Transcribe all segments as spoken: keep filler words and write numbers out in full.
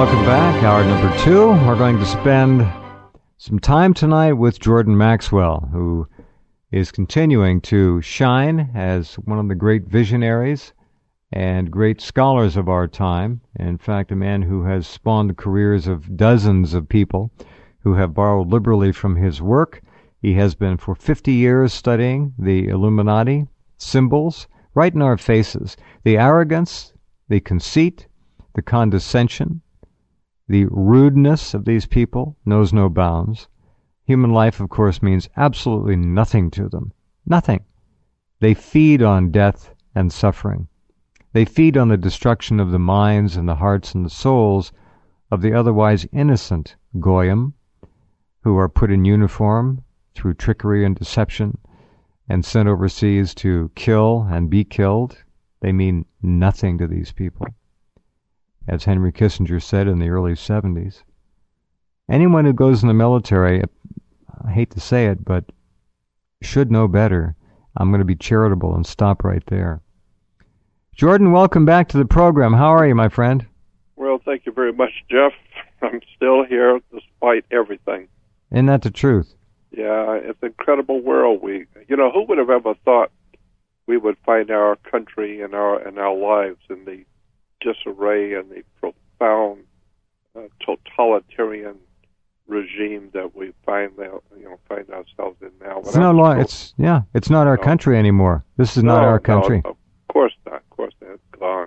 welcome back. Hour number two. We're going to spend some time tonight with Jordan Maxwell, who is continuing to shine as one of the great visionaries and great scholars of our time. In fact, a man who has spawned the careers of dozens of people who have borrowed liberally from his work. He has been for fifty years studying the Illuminati symbols right in our faces. The arrogance, the conceit, the condescension, the rudeness of these people knows no bounds. Human life, of course, means absolutely nothing to them. Nothing. They feed on death and suffering. They feed on the destruction of the minds and the hearts and the souls of the otherwise innocent goyim, who are put in uniform through trickery and deception and sent overseas to kill and be killed. They mean nothing to these people. As Henry Kissinger said in the early seventies, anyone who goes in the military, I hate to say it, but should know better. I'm going to be charitable and stop right there. Jordan, welcome back to the program. How are you, my friend? Well, thank you very much, Jeff. I'm still here despite everything. Isn't that the truth? Yeah, it's an incredible world. We, you know, who would have ever thought we would find our country and our and our lives in the disarray and the profound uh, totalitarian regime that we find out, you know, find ourselves in now. It's no law. It's yeah. It's not our no. country anymore. This is no, not our country. No, of course not. Of course not. It's gone.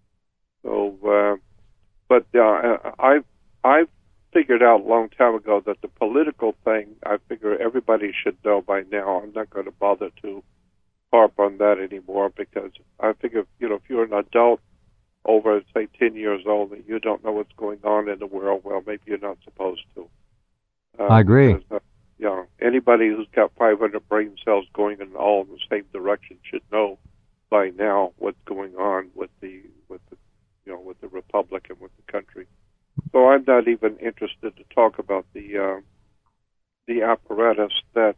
So, uh, but uh, I I figured out a long time ago that the political thing, I figure everybody should know by now. I'm not going to bother to harp on that anymore because I figure, you know, if you're an adult over, say, ten years old and you don't know what's going on in the world, well, maybe you're not supposed to. Uh, I agree. Because, uh, you know, anybody who's got five hundred brain cells going in all the same direction should know by now what's going on with the, with the, you know, with the republic and with the country. So I'm not even interested to talk about the uh, the apparatus that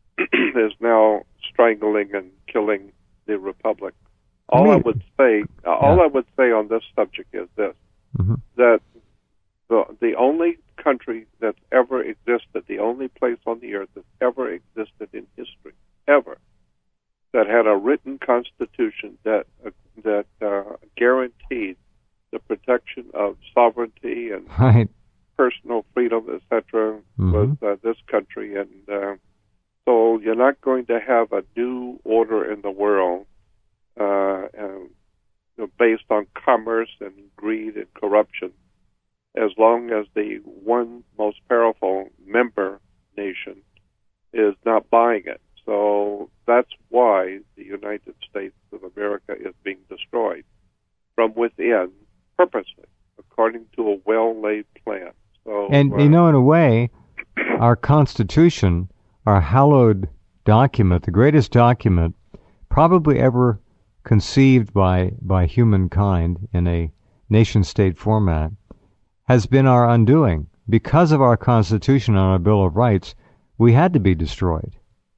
is now strangling and killing the republic. All I, mean, I would say, uh, all yeah. I would say on this subject is this: mm-hmm. that the the only country that's ever existed, the only place on the earth that's ever existed in history, ever, that had a written constitution that uh, that uh, guaranteed the protection of sovereignty and right. personal freedom, et cetera, mm-hmm. was uh, this country. And uh, so you're not going to have a new order in the world uh, and, you know, based on commerce and greed and corruption, as long as the one most powerful member nation is not buying it. So that's why the United States of America is being destroyed from within, purposely, according to a well-laid plan. So, and, uh, you know, in a way, our Constitution, our hallowed document, the greatest document probably ever conceived by, by humankind in a nation-state format, has been our undoing. Because of our Constitution and our Bill of Rights, we had to be destroyed.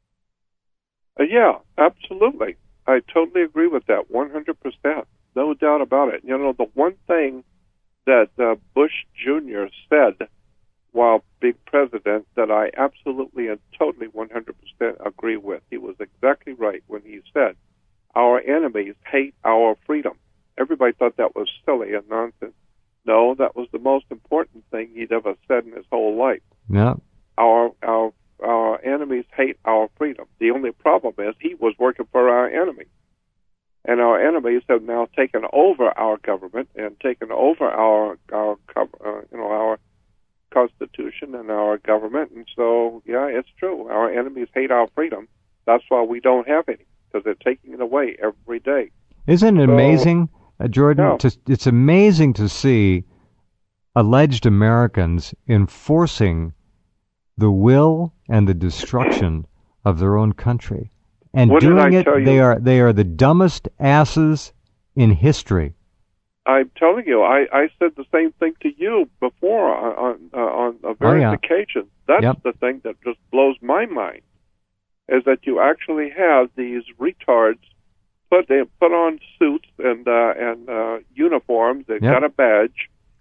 Uh, yeah, absolutely. I totally agree with that, one hundred percent. No doubt about it. You know, the one thing that uh, Bush Junior said while being president that I absolutely and totally one hundred percent agree with, he was exactly right when he said, our enemies hate our freedom. Everybody thought that was silly and nonsense. No, that was the most important thing he'd ever said in his whole life. Yeah. Our, our, our enemies hate our freedom. The only problem is he was working for our enemy. And our enemies have now taken over our government and taken over our our uh, you know our Constitution and our government. And so, yeah, it's true. Our enemies hate our freedom. That's why we don't have any, because they're taking it away every day. Isn't it so amazing, uh, Jordan? No. To, it's amazing to see alleged Americans enforcing the will and the destruction of their own country. And what doing it, they are they are the dumbest asses in history. I'm telling you, I, I said the same thing to you before on on, on a various oh, yeah. occasions. That's yep. the thing that just blows my mind, is that you actually have these retards put they put on suits and uh, and uh, uniforms. They've yep. got a badge,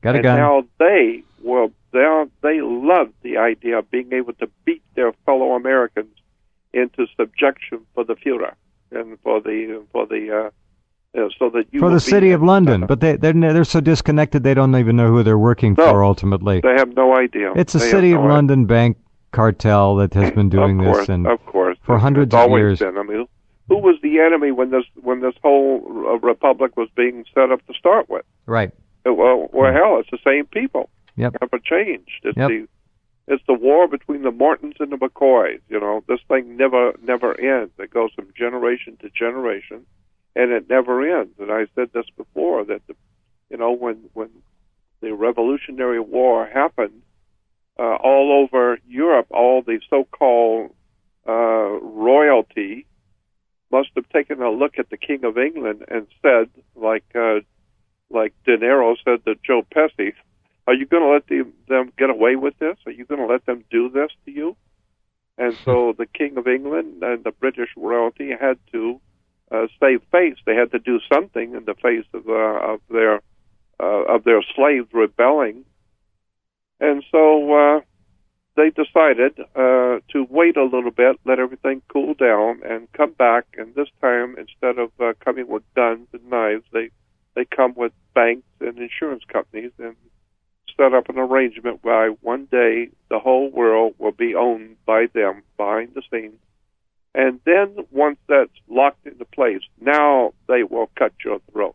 Got a and gun. now they will they they love the idea of being able to beat their fellow Americans into subjection for the Führer and for the for the uh, uh, so that you for will the be city of London. uh, But they they're they're so disconnected they don't even know who they're working No. for ultimately. They have no idea. It's a They city have of no idea. London bank cartel that has been doing of course, this and of course, for It's- hundreds it's of always years. Been. I mean, who was the enemy when this when this whole uh, republic was being set up to start with? Right. Uh, Well, well, hell, it's the same people. Yep. Never changed. It's Yep. the it's the war between the Mortons and the McCoys. You know, this thing never never ends. It goes from generation to generation, and it never ends. And I said this before that the, you know when when the Revolutionary War happened, uh, all over Europe, all the so-called uh, royalty must have taken a look at the King of England and said, like uh, like De Niro said to Joe Pesci, "Are you going to let the, them get away with this? Are you going to let them do this to you?" And so the King of England and the British royalty had to uh, save face. They had to do something in the face of uh, of their uh, of their slaves rebelling, and so uh, they decided uh, to wait a little bit, let everything cool down, and come back. And this time, instead of uh, coming with guns and knives, they they come with banks and insurance companies and set up an arrangement where one day the whole world will be owned by them behind the scenes. And then once that's locked into place, now they will cut your throat.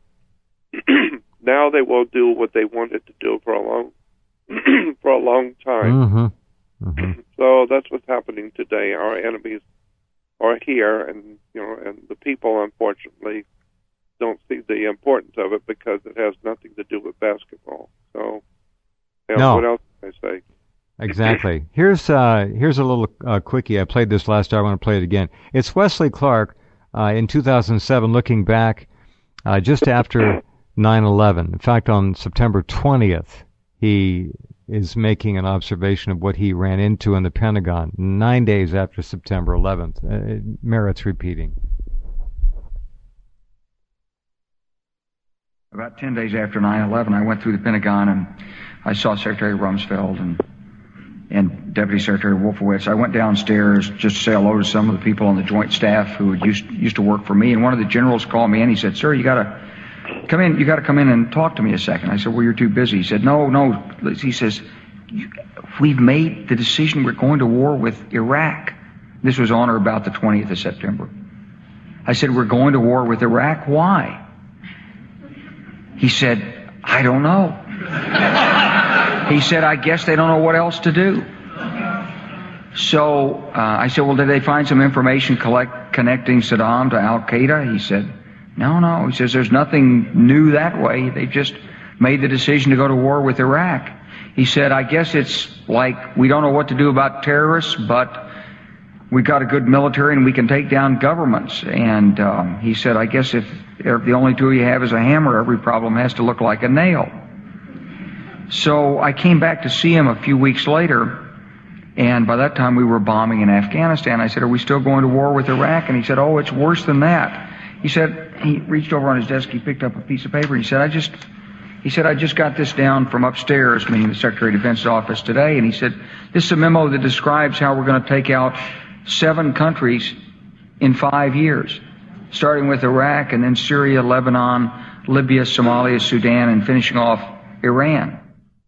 Now they will do what they wanted to do for a long for a long time. Mm-hmm. Mm-hmm. So that's what's happening today. Our enemies are here, and you know, and the people, unfortunately, don't see the importance of it because it has nothing to do with basketball. So, yeah, No. what else can I say? Exactly. Here's uh, here's a little uh, quickie. I played this last year. I want to play it again. It's Wesley Clark uh, in two thousand seven, looking back uh, just after nine eleven. In fact, on September twentieth, he is making an observation of what he ran into in the Pentagon nine days after September eleventh. Uh, it merits repeating. About ten days after nine eleven, I went through the Pentagon and I saw Secretary Rumsfeld and and Deputy Secretary Wolfowitz. I went downstairs just to say hello to some of the people on the Joint Staff who used used to work for me. And one of the generals called me in. He said, "Sir, you got to come in. You got to come in and talk to me a second." I said, "Well, you're too busy." He said, "No, no." He says, "We've made the decision. We're going to war with Iraq." This was on or about the twentieth of September. I said, "We're going to war with Iraq. Why?" He said, "I don't know." He said, "I guess they don't know what else to do." So uh, I said, "Well, did they find some information collect, connecting Saddam to Al-Qaeda?" He said, "No, no." He says, "There's nothing new that way. They just made the decision to go to war with Iraq." He said, "I guess it's like we don't know what to do about terrorists, but we got a good military and we can take down governments." And um, he said, "I guess if, if the only tool you have is a hammer, every problem has to look like a nail." So I came back to see him a few weeks later, and by that time we were bombing in Afghanistan. I said, "Are we still going to war with Iraq?" And he said, "Oh, it's worse than that." He said, he reached over on his desk, he picked up a piece of paper, and he said, I just, he said, "I just got this down from upstairs," meaning the Secretary of Defense's office today, and he said, "This is a memo that describes how we're going to take out seven countries in five years, starting with Iraq and then Syria, Lebanon, Libya, Somalia, Sudan, and finishing off Iran."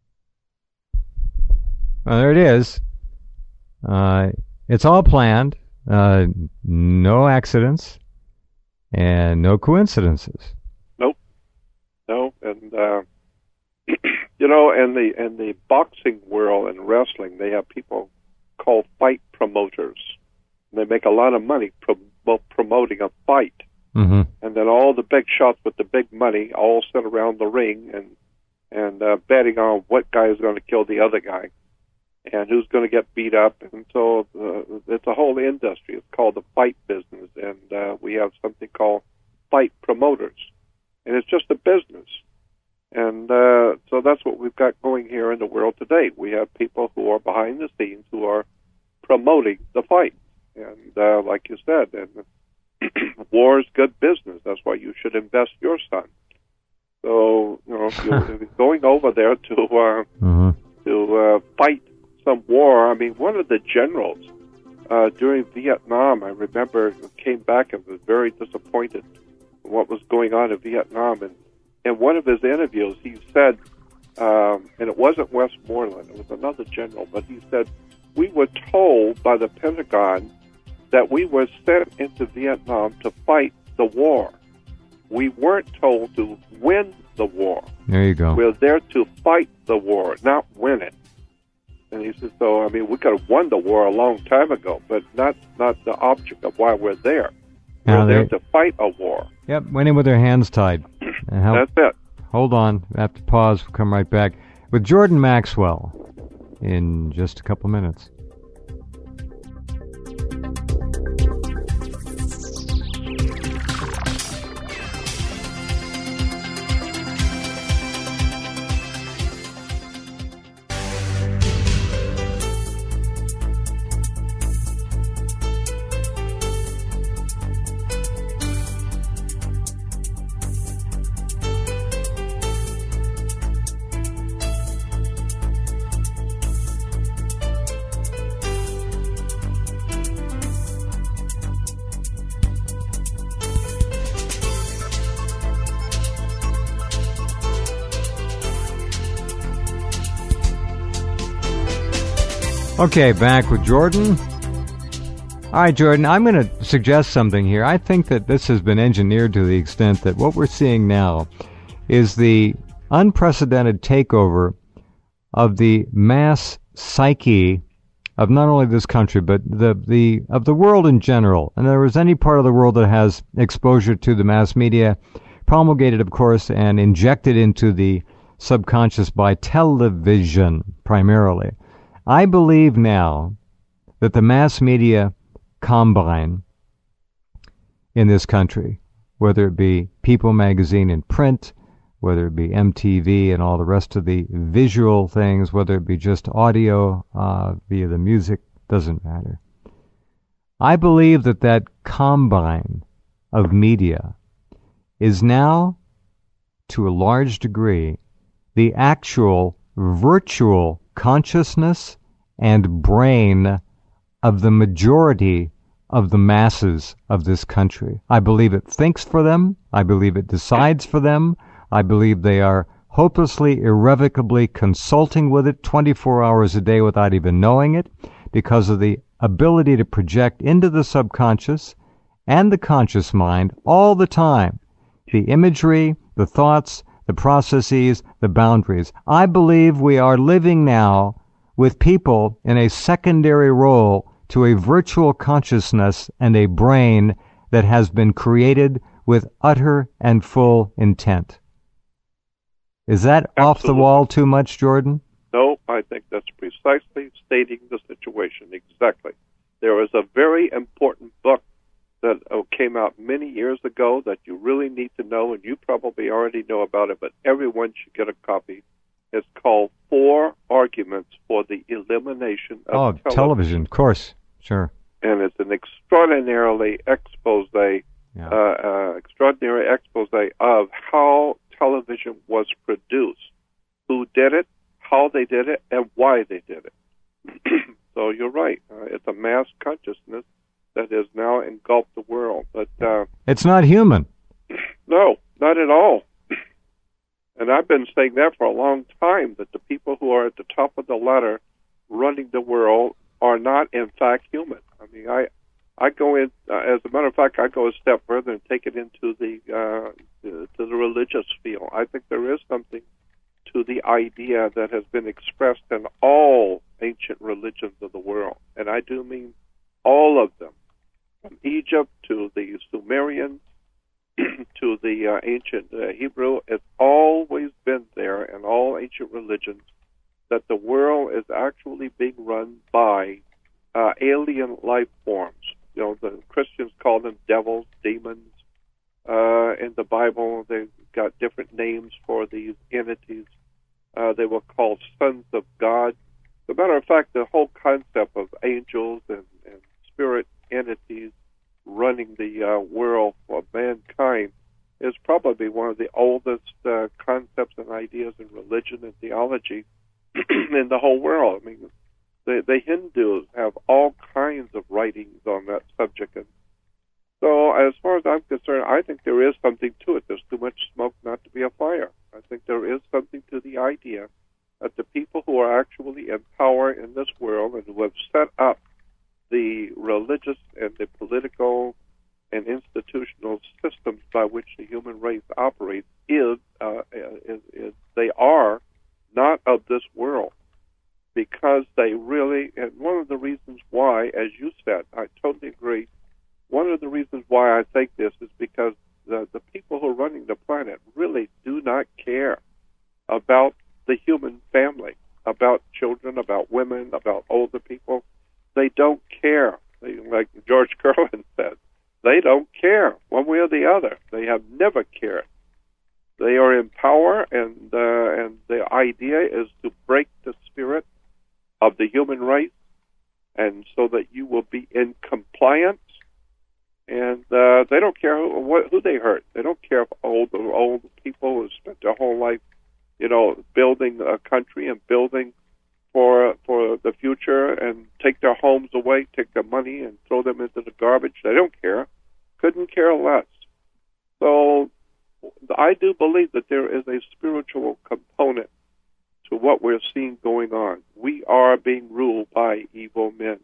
Well, there it is. Uh, it's all planned. Uh, no accidents and no coincidences. Nope. No, and uh, you know, in the in the boxing world and wrestling, they have people called fight promoters. They make a lot of money pro- promoting a fight, Mm-hmm. and then all the big shots with the big money all sit around the ring and and uh, betting on what guy is going to kill the other guy and who's going to get beat up. And so uh, it's a whole industry. It's called the fight business, and uh, we have something called fight promoters, and it's just a business. And uh, so that's what we've got going here in the world today. We have people who are behind the scenes who are promoting the fight. And uh, like you said, and war is good business. That's why you should invest your son. So, you know, if you're, if you're going over there to uh, Mm-hmm. to uh, fight some war, I mean, one of the generals uh, during Vietnam, I remember, came back and was very disappointed in what was going on in Vietnam. And in one of his interviews, he said, um, and it wasn't Westmoreland, it was another general, but he said, we were told by the Pentagon that we were sent into Vietnam to fight the war. We weren't told to win the war. There you go. We're there to fight the war, not win it. And he said, so, I mean, we could have won the war a long time ago, but not, not the object of why we're there. We're Now there they- to fight a war. Yep, went in with their hands tied. And how- That's it. Hold on. I have to pause. We'll come right back with Jordan Maxwell in just a couple minutes. Okay, back with Jordan. All right, Jordan, I'm going to suggest something here. I think that this has been engineered to the extent that what we're seeing now is the unprecedented takeover of the mass psyche of not only this country, but the, the of the world in general. And there is any part of the world that has exposure to the mass media, promulgated, of course, and injected into the subconscious by television, primarily. I believe now that the mass media combine in this country, whether it be People magazine in print, whether it be M T V and all the rest of the visual things, whether it be just audio uh, via the music, doesn't matter. I believe that that combine of media is now, to a large degree, the actual virtual consciousness and brain of the majority of the masses of this country. I believe it thinks for them. I believe it decides for them. I believe they are hopelessly, irrevocably consulting with it twenty-four hours a day without even knowing it, because of the ability to project into the subconscious and the conscious mind all the time the imagery, the thoughts, the processes, the boundaries. I believe we are living now with people in a secondary role to a virtual consciousness and a brain that has been created with utter and full intent. Is that Absolutely. Off the wall too much, Jordan? No, I think that's precisely stating the situation exactly. There is a very important book that uh, came out many years ago that you really need to know, and you probably already know about it, but everyone should get a copy. It's called Four Arguments for the Elimination of Oh, Television. television, of course. Sure. And it's an extraordinarily expose, Yeah. uh, uh, extraordinary expose of how television was produced, who did it, how they did it, and why they did it. So you're right. Uh, it's a mass consciousness that has now engulfed the world. But uh, It's not human. no, not at all. And I've been saying that for a long time, that the people who are at the top of the ladder running the world are not, in fact, human. I mean, I I go in, uh, as a matter of fact, I go a step further and take it into the, uh, to the religious field. I think there is something to the idea that has been expressed in all ancient religions of the world. And I do mean all of them, from Egypt to the Sumerians, to the uh, ancient uh, Hebrew. It's always been there in all ancient religions that the world is actually being run by uh, alien life forms. You know, the Christians call them devils, demons. Uh, in the Bible, they've got different names for these entities. Uh, they were called sons of God. As a matter of fact, the whole concept of angels and, and spirit entities running the uh, world for mankind is probably probably one of the oldest uh, concepts and ideas in religion and theology in the whole world. I mean, the, the Hindus have all kinds of writings on that subject. And so as far as I'm concerned, I think there is something to it. There's too much smoke not to be a fire. I think there is something to the idea that the people who are actually in power in this world and who have set up the religious and the political and institutional systems by which the human race operates is, uh, is, is they are not of this world, because they really, and one of the reasons why, as you said, I totally agree, one of the reasons why I think this is because the, the people who are running the planet really do not care about the human family, about children, about women, about older people. They don't care. They, like George Carlin said, they don't care one way or the other. They have never cared. They are in power, and uh, and the idea is to break the spirit of the human race, and so that you will be in compliance. And uh, they don't care who, what, who they hurt. They don't care if old old people who spent their whole life, you know, building a country and building for for the future, and take their homes away, take their money and throw them into the garbage. They don't care. Couldn't care less. So I do believe that there is a spiritual component to what we're seeing going on. We are being ruled by evil men.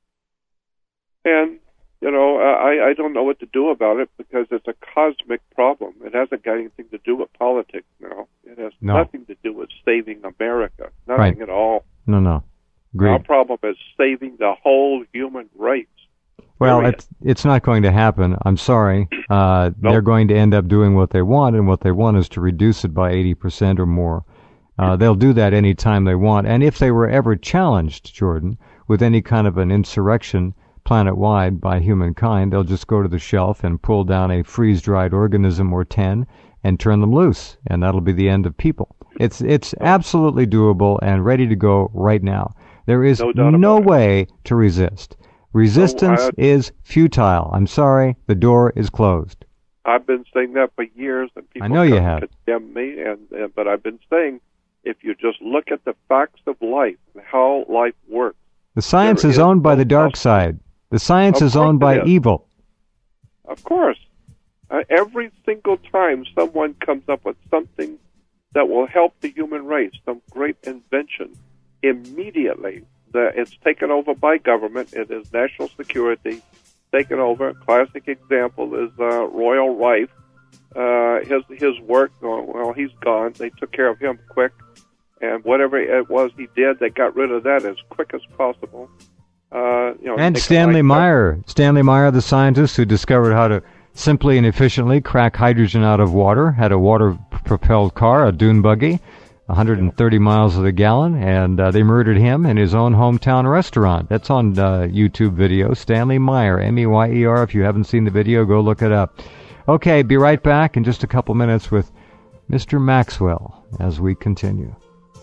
And, you know, I, I don't know what to do about it, because it's a cosmic problem. It hasn't got anything to do with politics now. It has no. nothing to do with saving America. Nothing right. at all. No, no. Agreed. Our problem is saving the whole human race. Well, it's, it's not going to happen. I'm sorry. Uh, nope. They're going to end up doing what they want, and what they want is to reduce it by eighty percent or more. Uh, they'll do that any time they want. And if they were ever challenged, Jordan, with any kind of an insurrection planet-wide by humankind, they'll just go to the shelf and pull down a freeze-dried organism or ten and turn them loose, and that'll be the end of people. It's it's absolutely doable and ready to go right now. There is no, no way to resist. Resistance so I, is futile. I'm sorry, the door is closed. I've been saying that for years, and people I know you have. condemn me, and, and but I've been saying, if you just look at the facts of life and how life works. The science is, is owned by the dark side. The science is owned by is. evil. Of course. Uh, every single time someone comes up with something that will help the human race, some great invention, immediately the, it's taken over by government. It is national security taken over. A classic example is uh, Royal Rife. Uh, his his work, well, he's gone. They took care of him quick. And whatever it was he did, they got rid of that as quick as possible. Uh, you know, and Stanley like Meyer. That. Stanley Meyer, the scientist who discovered how to simply and efficiently crack hydrogen out of water, had a water-propelled car, a dune buggy, one hundred thirty miles to the gallon, and uh, they murdered him in his own hometown restaurant. That's on uh, YouTube video. Stanley Meyer, M E Y E R. If you haven't seen the video, go look it up. Okay, be right back in just a couple minutes with Mister Maxwell as we continue.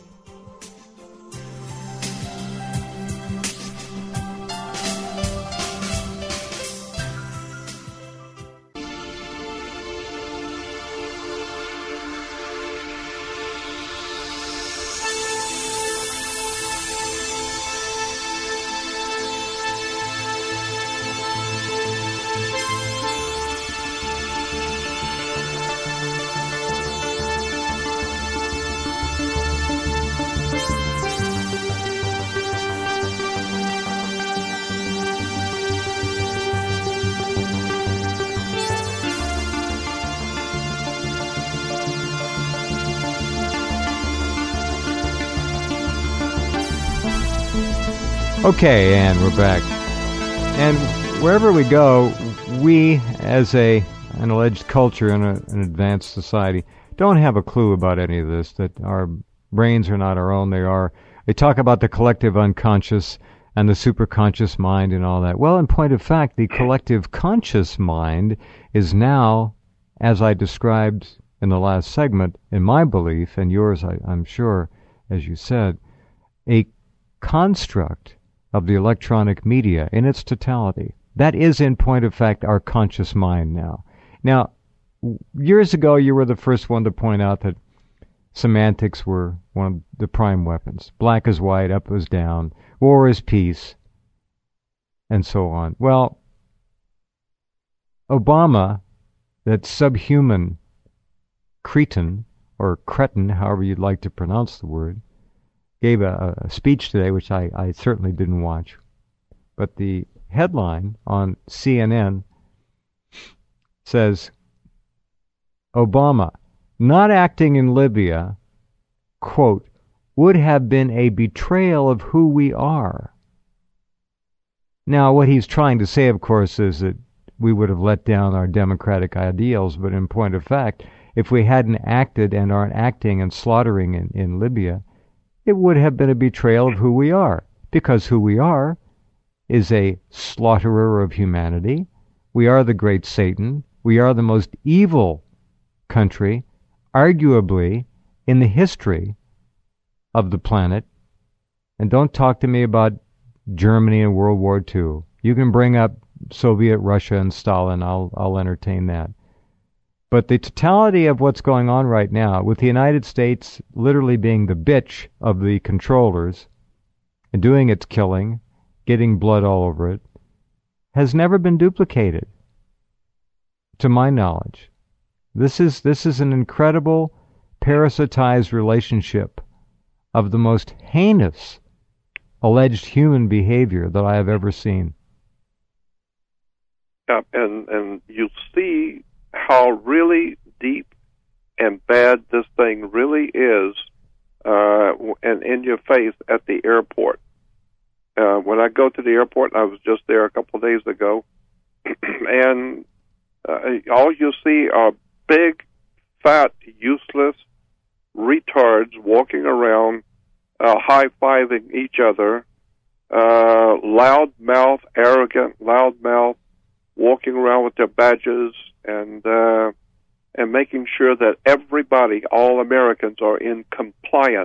Okay, and we're back. And wherever we go, we, as a an alleged culture and a, an advanced society, don't have a clue about any of this, that our brains are not our own. They are. They talk about the collective unconscious and the superconscious mind and all that. Well, in point of fact, the collective conscious mind is now, as I described in the last segment, in my belief, and yours, I, I'm sure, as you said, a construct of the electronic media in its totality. That is, in point of fact, our conscious mind now. Now, years ago, you were the first one to point out that semantics were one of the prime weapons. Black is white, up is down, war is peace, and so on. Well, Obama, that subhuman cretin, or cretin, however you'd like to pronounce the word, gave a, a speech today, which I, I certainly didn't watch. But the headline on C N N says, Obama, not acting in Libya, quote, would have been a betrayal of who we are. Now, what he's trying to say, of course, is that we would have let down our democratic ideals, but in point of fact, if we hadn't acted and aren't acting and slaughtering in, in Libya, it would have been a betrayal of who we are, because who we are is a slaughterer of humanity. We are the great Satan. We are the most evil country, arguably, in the history of the planet. And don't talk to me about Germany and World War Two. You can bring up Soviet Russia and Stalin. I'll, I'll entertain that. But the totality of what's going on right now, with the United States literally being the bitch of the controllers and doing its killing, getting blood all over it, has never been duplicated, to my knowledge. This is this is an incredible parasitized relationship of the most heinous alleged human behavior that I have ever seen. Yeah, and and you see how really deep and bad this thing really is, uh, and in your face at the airport. Uh, when I go to the airport, I was just there a couple of days ago, and uh, all you see are big, fat, useless retards walking around, uh, high-fiving each other, uh, loud-mouth, arrogant, loud-mouth, walking around with their badges and uh, and making sure that everybody, all Americans, are in compliance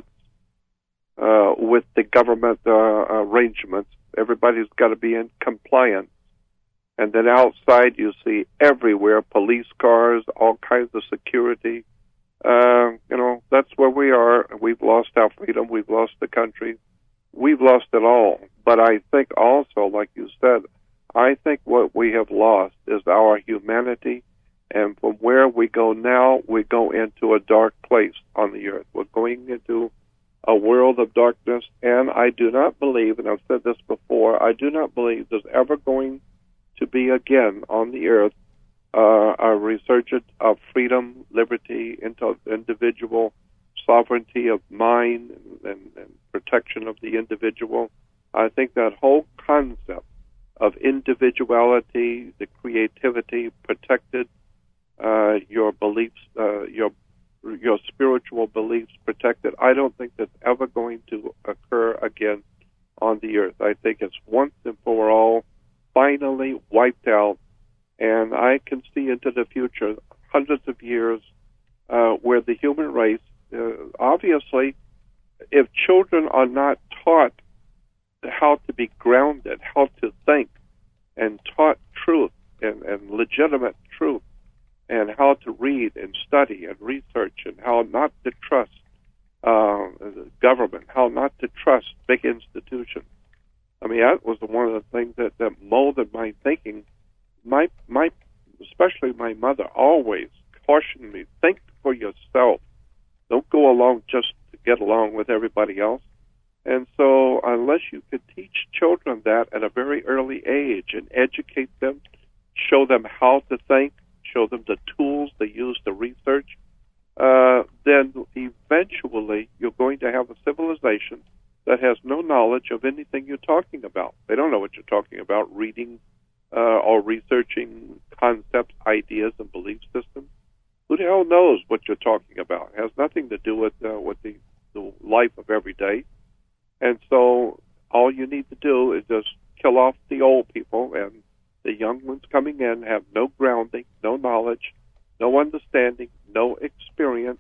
uh, with the government uh, arrangements. Everybody's got to be in compliance. And then outside you see everywhere police cars, all kinds of security. Uh, you know, that's where we are. We've lost our freedom. We've lost the country. We've lost it all. But I think also, like you said, I think what we have lost is our humanity, and from where we go now, we go into a dark place on the earth. We're going into a world of darkness, and I do not believe, and I've said this before, I do not believe there's ever going to be again on the earth uh, a resurgence of freedom, liberty, individual sovereignty of mind, and, and, and protection of the individual. I think that whole concept of individuality, the creativity, protected, uh, your beliefs, uh, your your spiritual beliefs protected. I don't think that's ever going to occur again on the earth. I think it's once and for all finally wiped out, and I can see into the future, hundreds of years, uh, where the human race, uh, obviously, if children are not taught how to be grounded, how to think, and taught truth and, and legitimate truth, and how to read and study and research, and how not to trust uh, government, how not to trust big institutions. I mean, that was one of the things that, that molded my thinking. My, my, especially my mother, always cautioned me: think for yourself. Don't go along just to get along with everybody else. And so unless you could teach children that at a very early age and educate them, show them how to think, show them the tools they use to research, uh, then eventually you're going to have a civilization that has no knowledge of anything you're talking about. They don't know what you're talking about, reading uh, or researching concepts, ideas, and belief systems. Who the hell knows what you're talking about? It has nothing to do with, uh, with the, the life of every day. And so all you need to do is just kill off the old people, and the young ones coming in have no grounding, no knowledge, no understanding, no experience,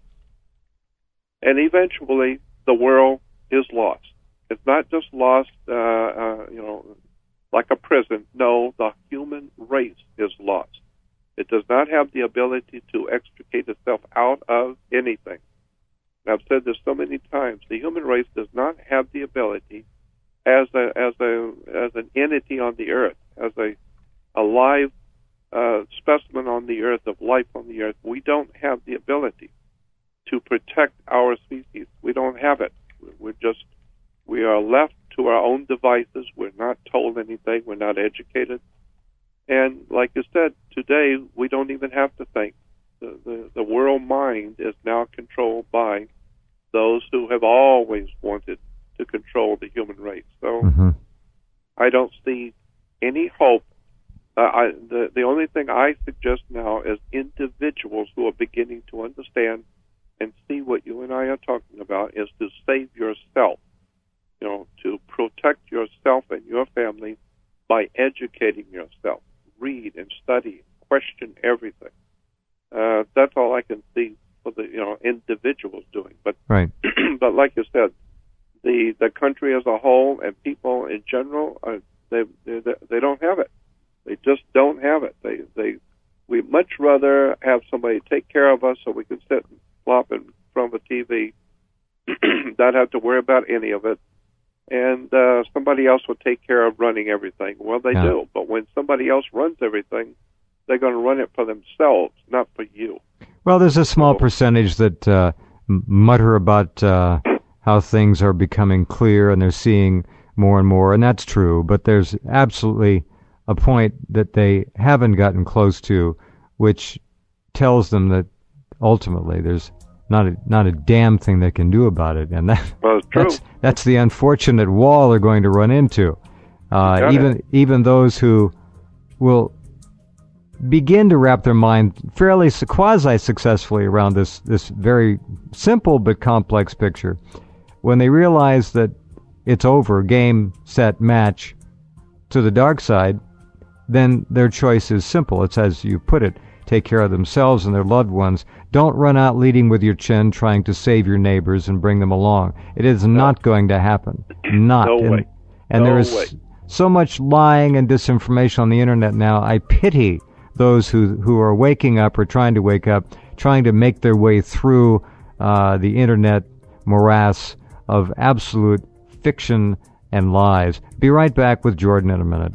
and eventually the world is lost. It's not just lost, uh, uh, you know, like a prison. No, the human race is lost. It does not have the ability to extricate itself out of anything. And I've said this so many times. The human race does not have the ability, as a as a as an entity on the earth, as a a live uh, specimen on the earth of life on the earth. We don't have the ability to protect our species. We don't have it. We're just we are left to our own devices. We're not told anything. We're not educated. And like you said, today we don't even have to think. The, the, the world mind is now controlled by those who have always wanted to control the human race. So mm-hmm. I don't see any hope. Uh, I, the, the only thing I suggest now is individuals who are beginning to understand and see what you and I are talking about is to save yourself, you know, to protect yourself and your family by educating yourself. Read and study, question everything. Uh, that's all I can see for the you know individuals doing. But right. but like you said, the the country as a whole and people in general, are, they, they they don't have it. They just don't have it. They they we much rather have somebody take care of us so we can sit and flop in front of a T V, not have to worry about any of it. And uh, somebody else will take care of running everything. Well, they yeah. do. But when somebody else runs everything, they're going to run it for themselves, not for you. Well, there's a small so, percentage that uh, mutter about uh, how things are becoming clear and they're seeing more and more, and that's true. But there's absolutely a point that they haven't gotten close to, which tells them that ultimately there's Not a not a damn thing they can do about it, and that well, it's true. that's that's the unfortunate wall they're going to run into. Uh, even it. even those who will begin to wrap their mind fairly quasi successfully around this this very simple but complex picture, when they realize that it's over, game, set, match, to the dark side, then their choice is simple. It's as you put it. Take care of themselves and their loved ones. Don't run out leading with your chin trying to save your neighbors and bring them along. It is no. not going to happen. Not. No and, way. And no there is way. so much lying and disinformation on the internet now. I pity those who, who are waking up or trying to wake up, trying to make their way through uh, the internet morass of absolute fiction and lies. Be right back with Jordan in a minute.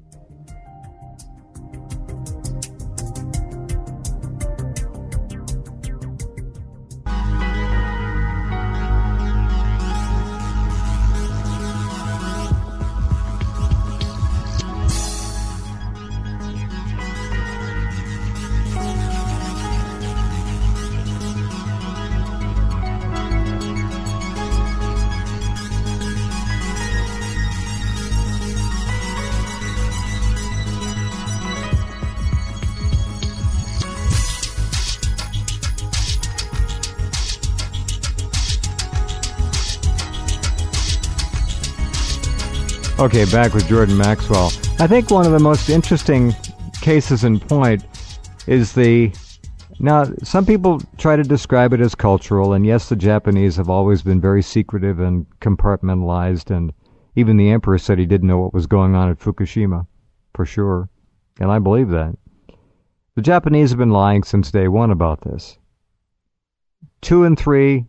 Okay, back with Jordan Maxwell. I think one of the most interesting cases in point is the... Now, some people try to describe it as cultural, and yes, the Japanese have always been very secretive and compartmentalized, and even the emperor said he didn't know what was going on at Fukushima, for sure, and I believe that. The Japanese have been lying since day one about this. Two and three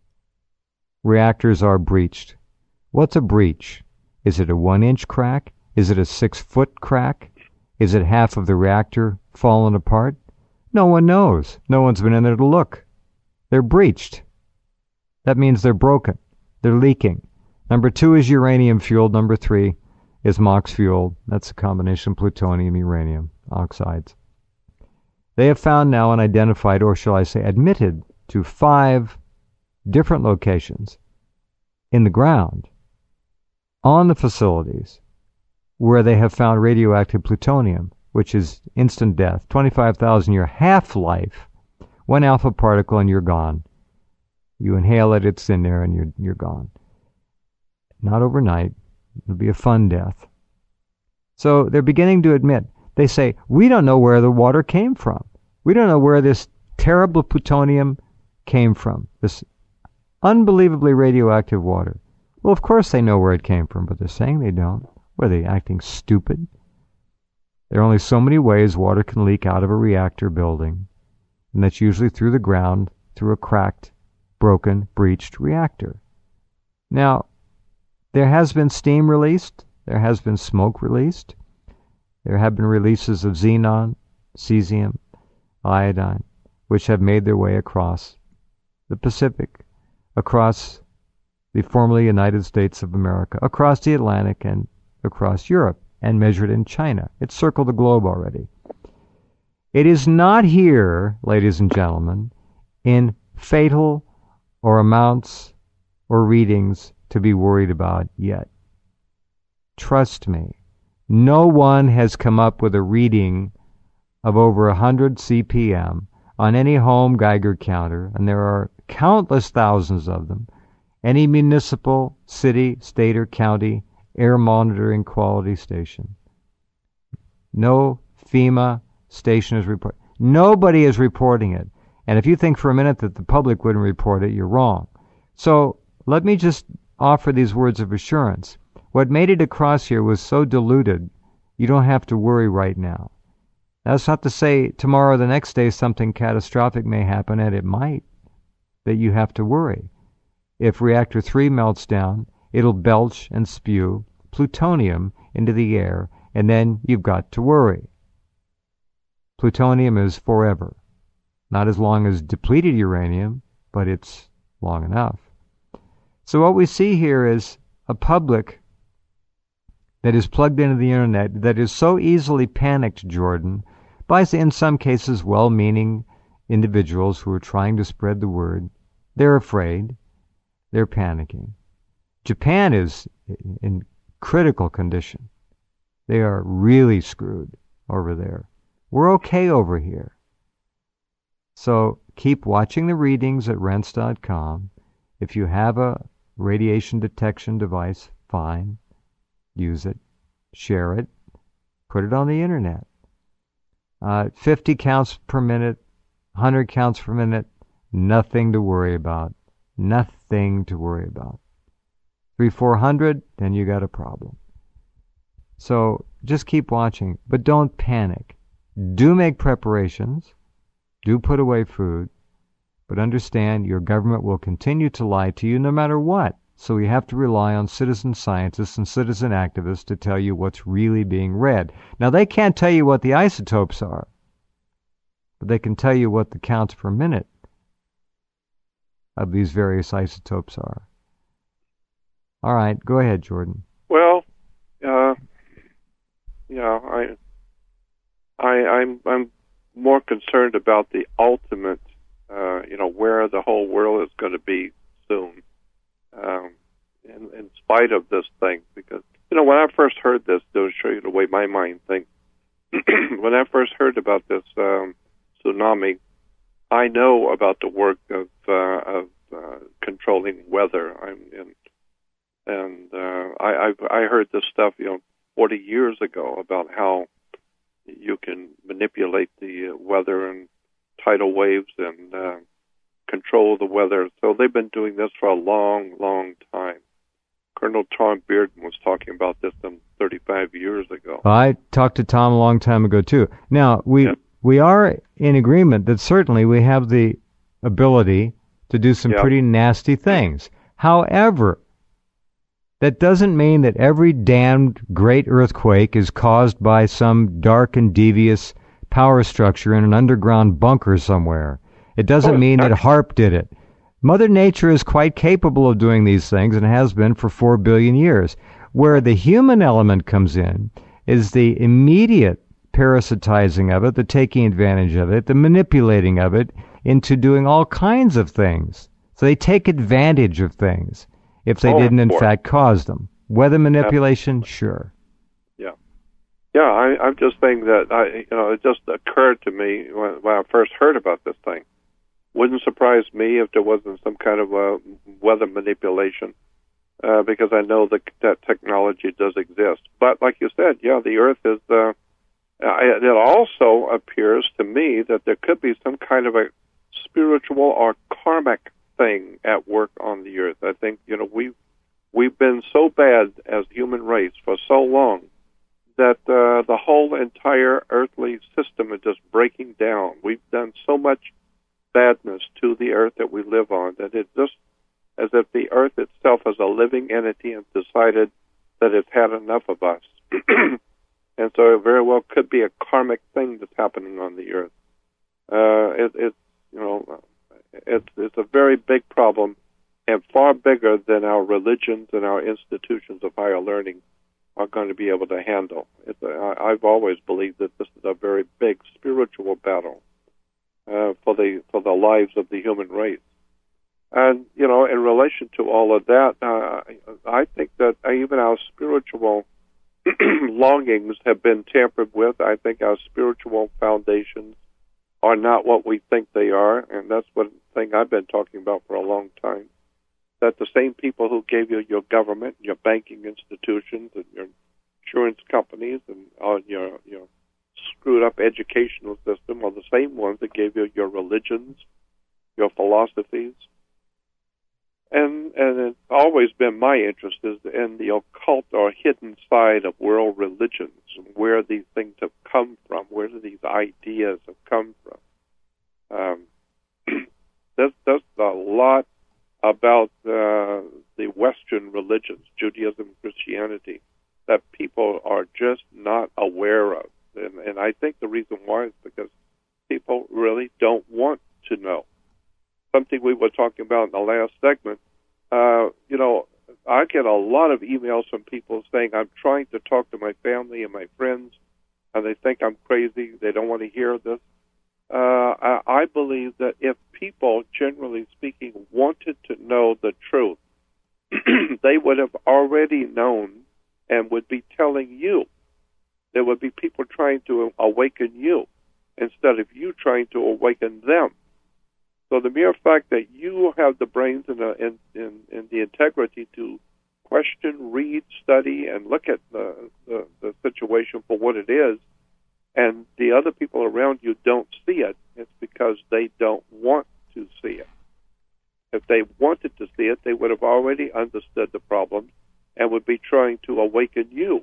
reactors are breached. What's a breach? Is it a one-inch crack? Is it a six-foot crack? Is it half of the reactor fallen apart? No one knows. No one's been in there to look. They're breached. That means they're broken. They're leaking. Number two is uranium-fueled. Number three is MOX-fueled. That's a combination of plutonium-uranium oxides. They have found now and identified, or shall I say admitted, to five different locations in the ground on the facilities where they have found radioactive plutonium, which is instant death, twenty-five thousand year half-life, one alpha particle and you're gone. You inhale it, it's in there, and you're you're gone. Not overnight. It'll be a fun death. So they're beginning to admit. They say, we don't know where the water came from. We don't know where this terrible plutonium came from, this unbelievably radioactive water. Well, of course they know where it came from, but they're saying they don't. Were they acting stupid? There are only so many ways water can leak out of a reactor building, and that's usually through the ground, through a cracked, broken, breached reactor. Now, there has been steam released, there has been smoke released, there have been releases of xenon, cesium, iodine, which have made their way across the Pacific, across the formerly United States of America, across the Atlantic, and across Europe, and measured in China. It's circled the globe already. It is not here, ladies and gentlemen, in fatal or amounts or readings to be worried about yet. Trust me, no one has come up with a reading of over one hundred C P M on any home Geiger counter, and there are countless thousands of them, any municipal, city, state, or county air monitoring quality station. No FEMA station is reporting. Nobody is reporting it. And if you think for a minute that the public wouldn't report it, you're wrong. So let me just offer these words of assurance. What made it across here was so diluted, you don't have to worry right now. That's not to say tomorrow or the next day something catastrophic may happen, and it might, that you have to worry. If reactor three melts down, it'll belch and spew plutonium into the air, and then you've got to worry. Plutonium is forever. Not as long as depleted uranium, but it's long enough. So what we see here is a public that is plugged into the internet that is so easily panicked, Jordan, by, in some cases, well-meaning individuals who are trying to spread the word. They're afraid. They're panicking. Japan is in critical condition. They are really screwed over there. We're okay over here. So keep watching the readings at rense dot com. If you have a radiation detection device, fine. Use it. Share it. Put it on the internet. Uh, fifty counts per minute, one hundred counts per minute, nothing to worry about. Nothing to worry about. Three, four hundred, then you got a problem. So just keep watching, but don't panic. Do make preparations. Do put away food, but understand your government will continue to lie to you no matter what. So you have to rely on citizen scientists and citizen activists to tell you what's really being read. Now, they can't tell you what the isotopes are, but they can tell you what the counts per minute of these various isotopes are. All right, go ahead, Jordan. Well, uh, yeah, I, I, I'm, I'm more concerned about the ultimate, uh, you know, where the whole world is going to be soon, um, in, in spite of this thing. Because, you know, when I first heard this, to show you the way my mind thinks, when I first heard about this um, tsunami, I know about the work of, uh, of uh, controlling weather. I'm in, and uh, I, I've, I heard this stuff, you know, forty years ago about how you can manipulate the uh, weather and tidal waves and uh, control the weather. So they've been doing this for a long, long time. Colonel Tom Bearden was talking about this some thirty-five years ago. Well, I talked to Tom a long time ago, too. Now, we yeah. we are in agreement that certainly we have the ability to do some yeah. pretty nasty things. However, that doesn't mean that every damned great earthquake is caused by some dark and devious power structure in an underground bunker somewhere. It doesn't oh, mean that actually, HAARP did it. Mother Nature is quite capable of doing these things and has been for four billion years. Where the human element comes in is the immediate parasitizing of it, the taking advantage of it, the manipulating of it into doing all kinds of things. So they take advantage of things if they oh, didn't in course. fact cause them. Weather manipulation, yeah. sure. Yeah. Yeah, I, I'm just saying that, I, you know, it just occurred to me when, when I first heard about this thing. Wouldn't surprise me if there wasn't some kind of a weather manipulation, uh, because I know that that technology does exist. But like you said, yeah, the Earth is, uh, it also appears to me that there could be some kind of a spiritual or karmic thing at work on the Earth. I think, you know, we've, we've been so bad as human race for so long that uh, the whole entire earthly system is just breaking down. We've done so much badness to the earth that we live on that it's just as if the earth itself is a living entity and decided that it's had enough of us. And so it very well could be a karmic thing that's happening on the earth. Uh, it, it's, you know, it's, it's a very big problem and far bigger than our religions and our institutions of higher learning are going to be able to handle. It's a, I've always believed that this is a very big spiritual battle uh, for the for the lives of the human race. And, you know, in relation to all of that, uh, I think that even our spiritual longings have been tampered with. I think our spiritual foundations are not what we think they are, and that's one thing I've been talking about for a long time, that the same people who gave you your government, your banking institutions, and your insurance companies, and uh, your, your screwed-up educational system are the same ones that gave you your religions, your philosophies. And and it's always been my interest is in the occult or hidden side of world religions, and where these things have come from, where do these ideas have come from. Um, there's, there's a lot about uh, the Western religions, Judaism, Christianity, that people are just not aware of. And, and I think the reason why is because people really don't want to know. Something we were talking about in the last segment, uh, you know, I get a lot of emails from people saying, I'm trying to talk to my family and my friends, and they think I'm crazy. They don't want to hear this. Uh, I, I believe that if people, generally speaking, wanted to know the truth, they would have already known and would be telling you. There would be people trying to awaken you instead of you trying to awaken them. So the mere fact that you have the brains and, uh, and, and, and the integrity to question, read, study, and look at the, the, the situation for what it is, and the other people around you don't see it, it's because they don't want to see it. If they wanted to see it, they would have already understood the problem and would be trying to awaken you.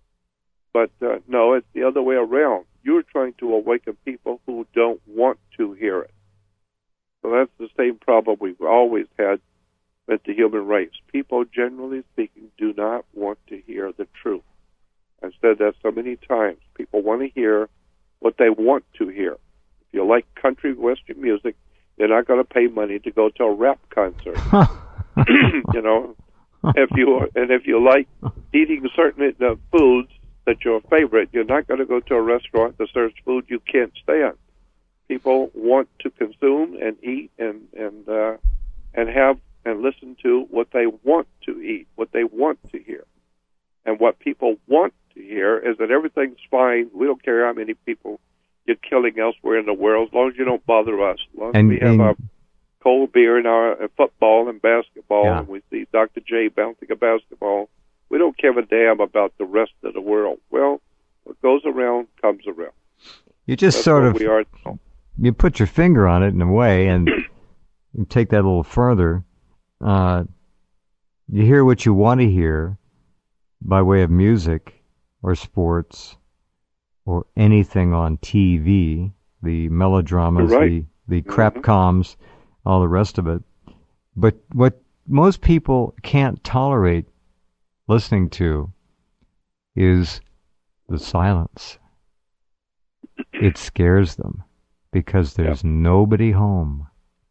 But uh, no, it's the other way around. You're trying to awaken people who don't want to hear it. So that's the same problem we've always had with the human race. People, generally speaking, do not want to hear the truth. I've said that so many times. People want to hear what they want to hear. If you like country western music, you're not going to pay money to go to a rap concert. You know, if you and if you like eating certain uh, foods that your favorite, you're not going to go to a restaurant that serves food you can't stand. People want to consume and eat and and uh, and have and listen to what they want to eat, what they want to hear. And what people want to hear is that everything's fine. We don't care how many people you're killing elsewhere in the world, as long as you don't bother us. As long as and, we have and, our cold beer and our uh, football and basketball, yeah. and we see Doctor J bouncing a basketball, we don't care a damn about the rest of the world. Well, what goes around comes around. You just That's sort of, we are. you put your finger on it in a way, and you take that a little further. Uh, you hear what you want to hear by way of music or sports or anything on T V, the melodramas, right. the, the crap coms, all the rest of it. But what most people can't tolerate listening to is the silence. It scares them because there's yep. nobody home.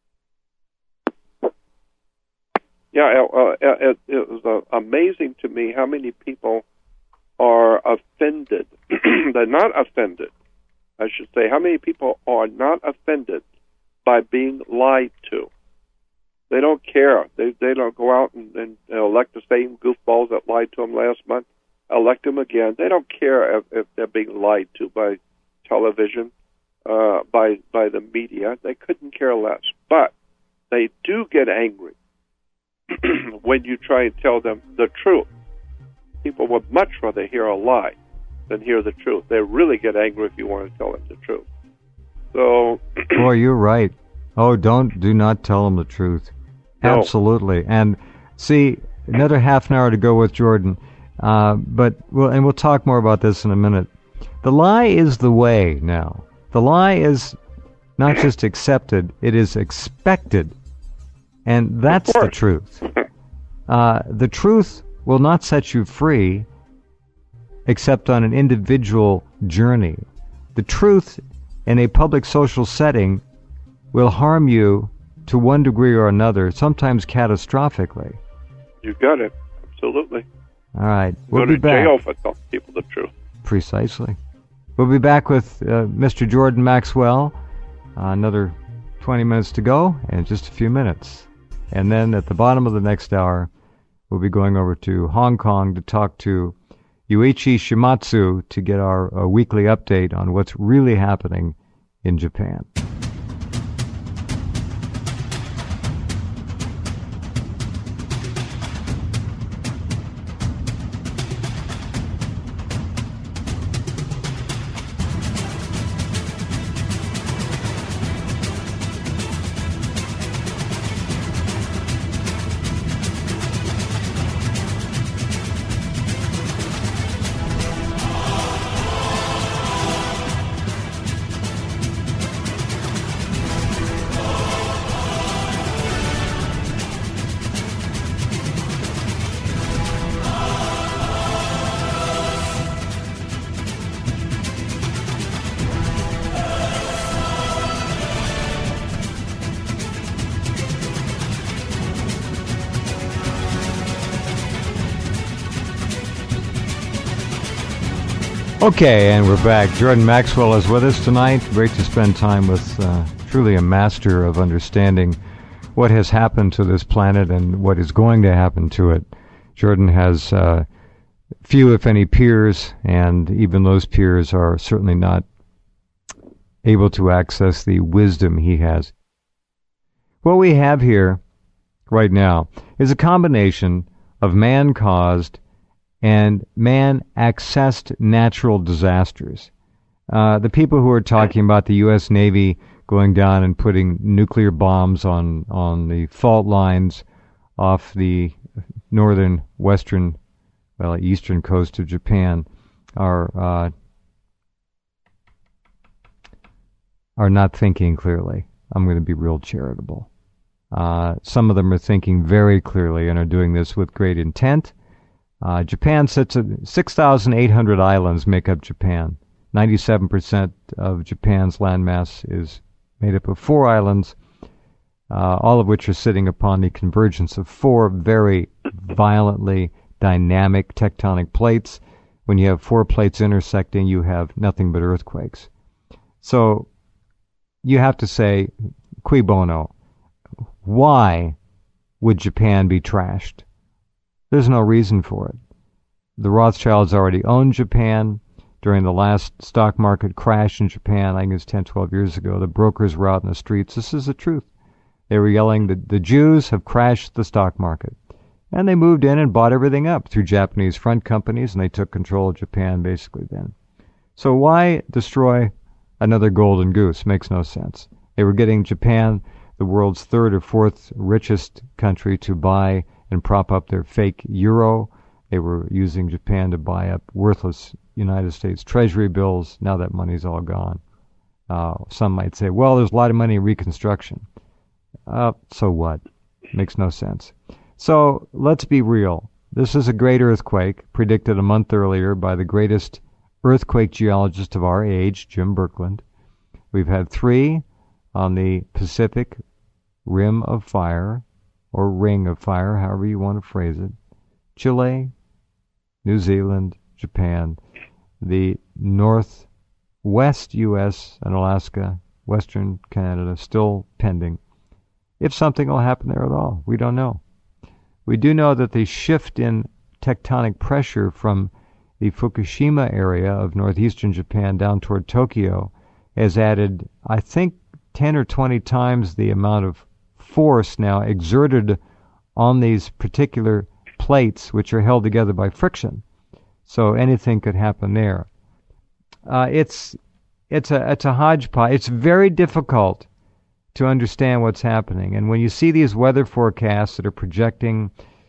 Yeah, uh, it, it was uh, amazing to me how many people are offended. They're not offended, I should say. How many people are not offended by being lied to? They don't care. They they don't go out and, and elect the same goofballs that lied to them last month, elect them again. They don't care if, if they're being lied to by television, uh, by by the media. They couldn't care less. But they do get angry when you try and tell them the truth. People would much rather hear a lie than hear the truth. They really get angry if you want to tell them the truth. So, boy, you're right. Oh, don't do not tell them the truth. No. Absolutely. And see, another half an hour to go with Jordan. Uh, but we'll, and we'll talk more about this in a minute. The lie is the way now. The lie is not just accepted, it is expected. And that's the truth. Uh, the truth will not set you free except on an individual journey. The truth in a public social setting will harm you to one degree or another, sometimes catastrophically. You got it. Absolutely. All right. We'll Go be to back. jail for telling people the truth. Precisely. We'll be back with uh, Mister Jordan Maxwell. Uh, another twenty minutes to go, and just a few minutes. And then at the bottom of the next hour, we'll be going over to Hong Kong to talk to Yuichi Shimatsu to get our uh, weekly update on what's really happening in Japan. Okay, and we're back. Jordan Maxwell is with us tonight. Great to spend time with uh, truly a master of understanding what has happened to this planet and what is going to happen to it. Jordan has uh, few, if any, peers, and even those peers are certainly not able to access the wisdom he has. What we have here right now is a combination of man-caused and man-accessed natural disasters. Uh, the people who are talking about the U S Navy going down and putting nuclear bombs on, on the fault lines off the northern, western, well, eastern coast of Japan are uh, are not thinking clearly. I'm going to be real charitable. Uh, some of them are thinking very clearly and are doing this with great intent. Uh, Japan sits at six thousand eight hundred islands make up Japan. ninety-seven percent of Japan's landmass is made up of four islands, uh, all of which are sitting upon the convergence of four very violently dynamic tectonic plates. When you have four plates intersecting, you have nothing but earthquakes. So you have to say, cui bono? Why would Japan be trashed? There's no reason for it. The Rothschilds already owned Japan. During the last stock market crash in Japan, I think it was ten, twelve years ago, the brokers were out in the streets. This is the truth. They were yelling that the Jews have crashed the stock market. And they moved in and bought everything up through Japanese front companies, and they took control of Japan basically then. So why destroy another golden goose? Makes no sense. They were getting Japan, the world's third or fourth richest country, to buy and prop up their fake euro. They were using Japan to buy up worthless United States Treasury bills. Now that money's all gone. Uh, some might say, well, there's a lot of money in Reconstruction. Uh, so what? Makes no sense. So let's be real. This is a great earthquake, predicted a month earlier by the greatest earthquake geologist of our age, Jim Birkeland. We've had three on the Pacific Rim of Fire, or Ring of Fire, however you want to phrase it. Chile, New Zealand, Japan, the northwest U S and Alaska, western Canada, still pending. If something will happen there at all, we don't know. We do know that the shift in tectonic pressure from the Fukushima area of northeastern Japan down toward Tokyo has added, I think, ten or twenty times the amount of force now exerted on these particular plates, which are held together by friction. So anything could happen there. Uh, it's it's a it's a hodgepodge. It's very difficult to understand what's happening. And when you see these weather forecasts that are projecting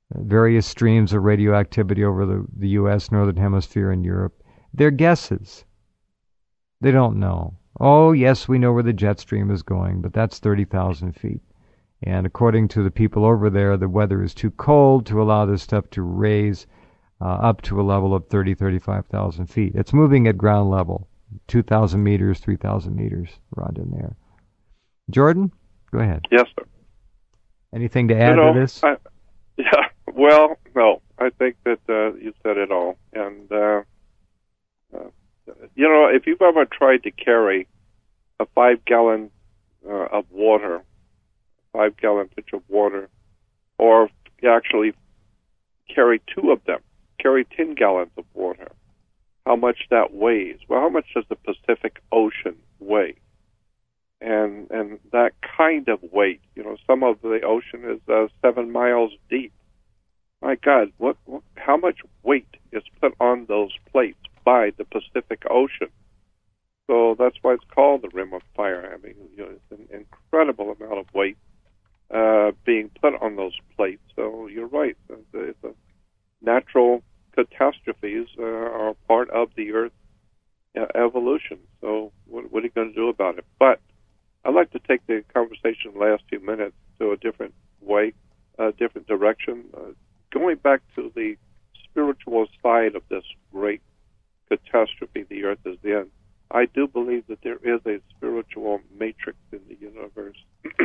various streams of radioactivity over the, the U S, Northern Hemisphere, and Europe. They're guesses. They don't know. Oh, yes, we know where the jet stream is going, but that's thirty thousand feet. And according to the people over there, the weather is too cold to allow this stuff to raise uh, up to a level of thirty, thirty-five thousand feet. It's moving at ground level, two thousand meters, three thousand meters, around in there. Jordan, go ahead. Yes, sir. Anything to add you know, to this? I, yeah, well, no. I think that uh, you said it all. And, uh, uh, you know, if you've ever tried to carry a five-gallon uh, of water, five-gallon pitcher of water, or actually carry two of them, carry ten gallons of water, how much that weighs? Well, how much does the Pacific Ocean weigh? And and that kind of weight, you know, some of the ocean is uh, seven miles deep. My God, what, what? How much weight is put on those plates by the Pacific Ocean? So that's why it's called the Rim of Fire. I mean, you know, it's an incredible amount of weight uh, being put on those plates. So you're right. It's a, it's a natural catastrophes uh, are part of the Earth's uh, evolution. So what, what are you going to do about it? But I'd like to take the conversation the last few minutes to a different way, a different direction. Uh, going back to the spiritual side of this great catastrophe the Earth is in, I do believe that there is a spiritual matrix in the universe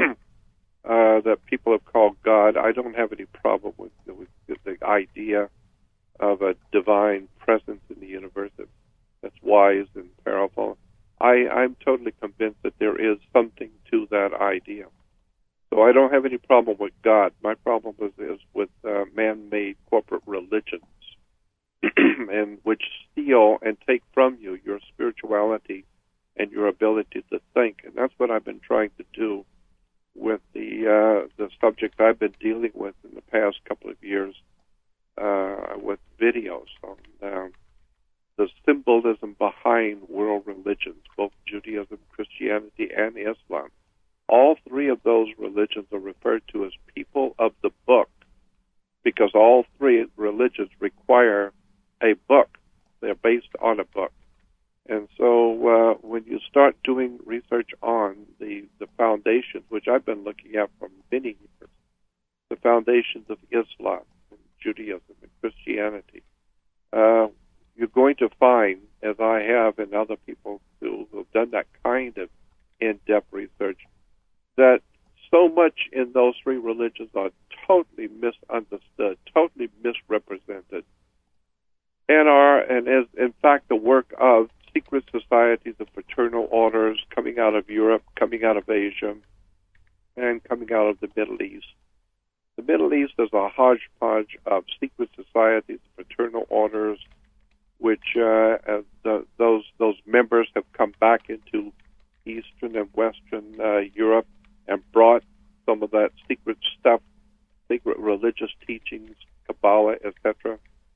uh, that people have called God. I don't have any problem with, with, with the idea of a divine presence in the universe that, that's wise and powerful. I, I'm totally convinced that there is something to that idea. So I don't have any problem with God. My problem is, is with uh, man-made corporate religions, and which steal and take from you your spirituality and your ability to think. And that's what I've been trying to do with the uh, the subject I've been dealing with in the past couple of years uh, with videos on um, the symbolism behind world religions, both Judaism, Christianity, and Islam. All three of those religions are referred to as people of the book because all three religions require a book. They're based on a book. And so uh, when you start doing research on the, the foundations, which I've been looking at for many years, the foundations of Islam and Judaism and Christianity, uh, you're going to find, as I have and other people who have done that kind of in-depth research, that so much in those three religions are totally misunderstood, totally misrepresented, and are, and is in fact the work of secret societies of fraternal orders coming out of Europe, coming out of Asia, and coming out of the Middle East. The Middle East is a hodgepodge of secret societies, fraternal orders, which uh, uh, the, those those members have come back into Eastern and Western uh, Europe and brought some of that secret stuff, secret religious teachings, Kabbalah, et cetera,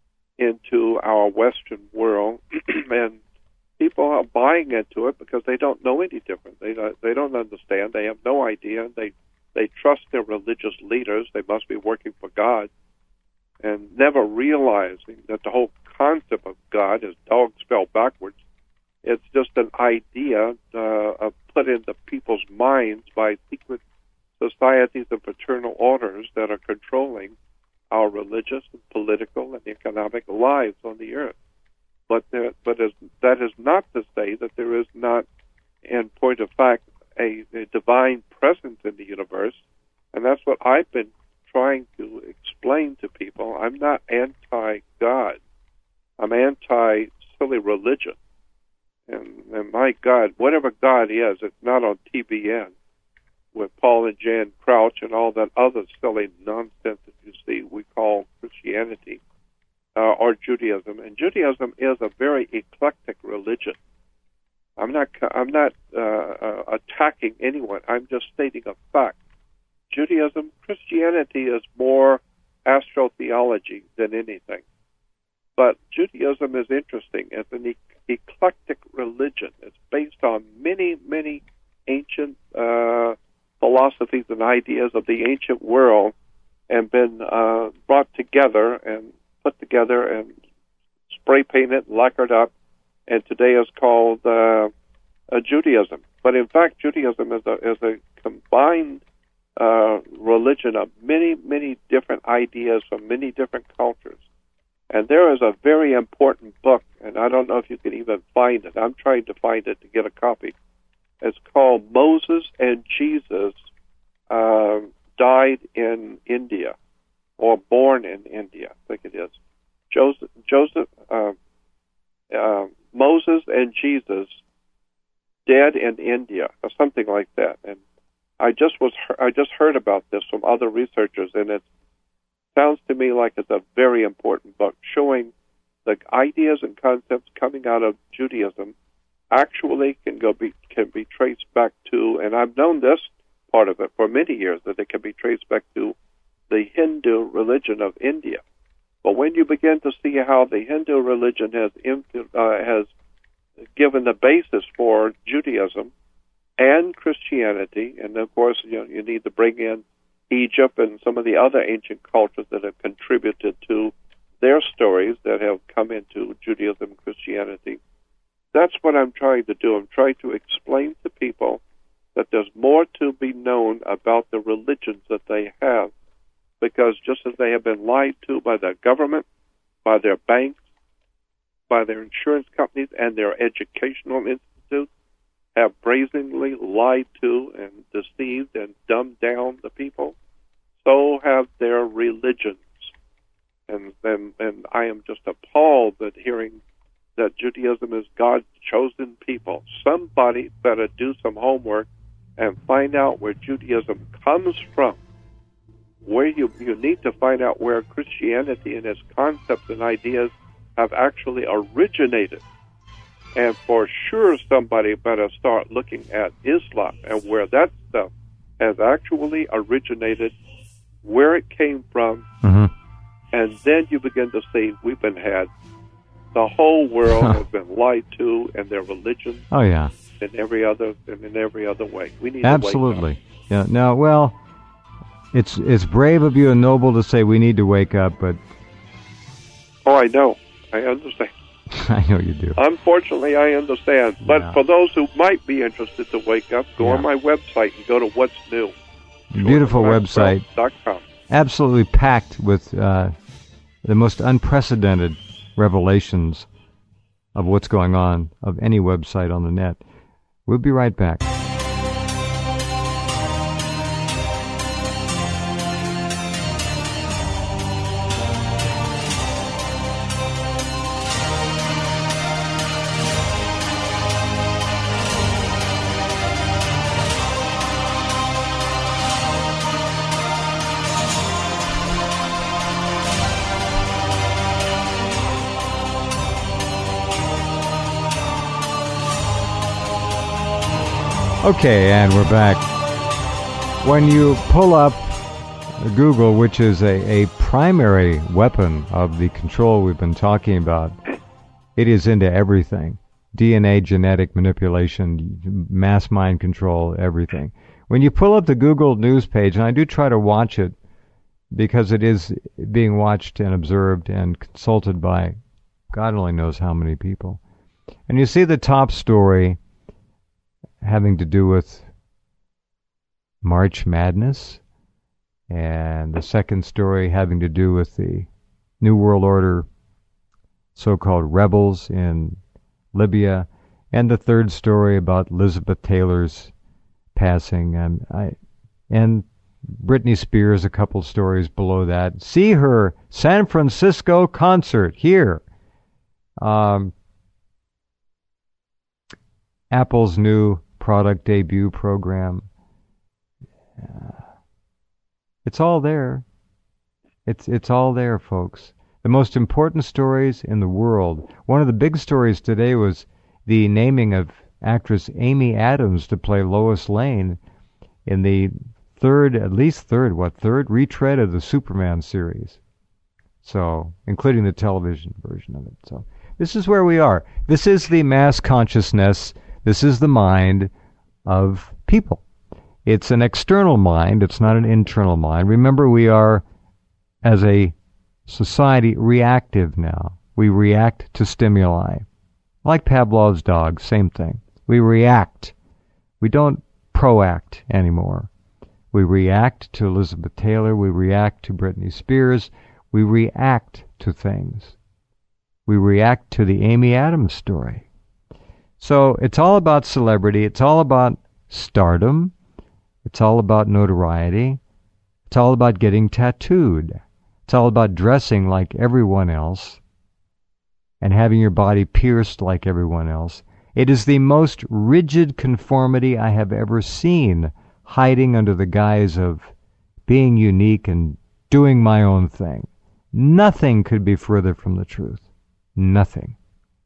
into our Western world, and people are buying into it because they don't know any different. They don't, they don't understand. They have no idea. They they trust their religious leaders. They must be working for God, and never realizing that the whole concept of God is dog spelled backwards. It's just an idea uh, of put into people's minds by secret societies and fraternal orders that are controlling our religious and political and economic lives on the earth. But there, but as, that is not to say that there is not, in point of fact, a, a divine presence in the universe, and that's what I've been trying to explain to people. I'm not anti-God. I'm anti-silly religion. And, and my God, whatever God is, it's not on T B N with Paul and Jan Crouch and all that other silly nonsense that you see we call Christianity uh, or Judaism. And Judaism is a very eclectic religion. I'm not I'm not uh, uh, attacking anyone. I'm just stating a fact. Judaism, Christianity is more astrotheology than anything. But Judaism is interesting. It's an e- eclectic religion. It's based on many, many ancient uh, philosophies and ideas of the ancient world and been uh, brought together and put together and spray painted, lacquered up, and today is called uh, uh, Judaism. But in fact, Judaism is a, is a combined uh, religion of many, many different ideas from many different cultures. And there is a very important book, and I don't know if you can even find it. I'm trying to find it to get a copy. It's called Moses and Jesus uh, Died in India, or Born in India, I think it is. Joseph, Joseph uh, uh, Moses and Jesus Dead in India, or something like that. And I just was I just heard about this from other researchers, and it sounds to me like it's a very important book showing the ideas and concepts coming out of Judaism actually can go be can be traced back to, and I've known this part of it for many years, that it can be traced back to the Hindu religion of India. But when you begin to see how the Hindu religion has infu- uh, has given the basis for Judaism and Christianity, and of course you know, you need to bring in Egypt and some of the other ancient cultures that have contributed to their stories that have come into Judaism and Christianity. That's what I'm trying to do. I'm trying to explain to people that there's more to be known about the religions that they have, because just as they have been lied to by the government, by their banks, by their insurance companies, and their educational institutes, have brazenly lied to and deceived and dumbed down the people, so have their religions. And, and, and I am just appalled that hearing that Judaism is God's chosen people. Somebody better do some homework and find out where Judaism comes from. Where you, you need to find out where Christianity and its concepts and ideas have actually originated. And for sure, somebody better start looking at Islam and where that stuff has actually originated, where it came from, mm-hmm. and then you begin to see we've been had. The whole world has been lied to, and their religion. Oh yeah. In every other, in every other way. We need absolutely. To wake up. Yeah. Now, well, it's it's brave of you and noble to say we need to wake up, but oh, I know. I understand. I know you do. Unfortunately, I understand. But yeah. for those who might be interested to wake up, go yeah. on my website and go to What's New. Beautiful website. Dot com. Absolutely packed with uh, the most unprecedented revelations of what's going on of any website on the net. We'll be right back. Okay, and we're back. When you pull up Google, which is a, a primary weapon of the control we've been talking about, it is into everything. D N A, genetic manipulation, mass mind control, everything. When you pull up the Google News page, and I do try to watch it because it is being watched and observed and consulted by God only knows how many people. And you see the top story having to do with March Madness, and the second story having to do with the New World Order so-called rebels in Libya, and the third story about Elizabeth Taylor's passing, and I, and Britney Spears, a couple stories below that. See her San Francisco concert here. Um, Apple's new product debut program. Uh, it's all there. It's it's all there, folks. The most important stories in the world. One of the big stories today was the naming of actress Amy Adams to play Lois Lane in the third, at least third, what, third retread of the Superman series. So, including the television version of it. So, this is where we are. This is the mass consciousness. This is the mind of people. It's an external mind. It's not an internal mind. Remember, we are as a society, reactive now. We react to stimuli. Like Pavlov's dog, same thing. We react. We don't proact anymore. We react to Elizabeth Taylor. We react to Britney Spears. We react to things. We react to the Amy Adams story. So it's all about celebrity. It's all about stardom. It's all about notoriety. It's all about getting tattooed. It's all about dressing like everyone else and having your body pierced like everyone else. It is the most rigid conformity I have ever seen, hiding under the guise of being unique and doing my own thing. Nothing could be further from the truth. Nothing.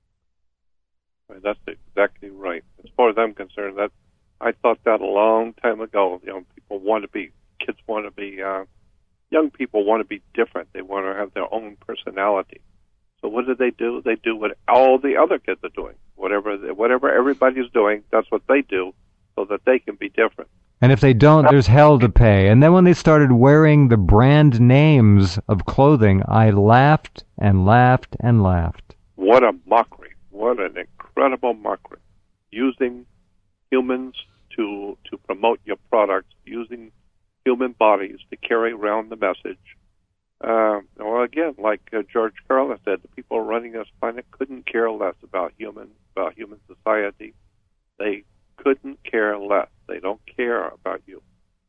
That's exactly right. As far as I'm concerned, that I thought that a long time ago. You know, people want to be, kids want to be, uh, young people want to be different. They want to have their own personality. So what do they do? They do what all the other kids are doing. Whatever, whatever everybody's doing, that's what they do, so that they can be different. And if they don't, there's hell to pay. And then when they started wearing the brand names of clothing, I laughed and laughed and laughed. What a mockery. What an incredible mockery. Using humans to to promote your products, using human bodies to carry around the message. Uh, well, again, like uh, George Carlin said, the people running this planet couldn't care less about human, about human society. They couldn't care less. They don't care about you.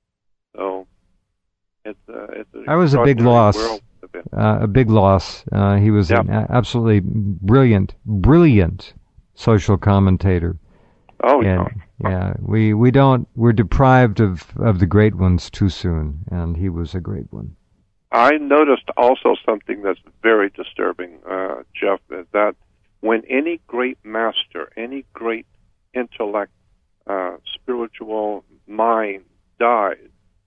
So it's uh, it's an that was a big loss. Uh, a big loss. Uh, he was yeah. an absolutely brilliant, brilliant social commentator. Oh and, yeah. Yeah, we we don't we're deprived of of the great ones too soon, and he was a great one. I noticed also something that's very disturbing, uh, Jeff, is that when any great master, any great intellect, uh, spiritual mind dies,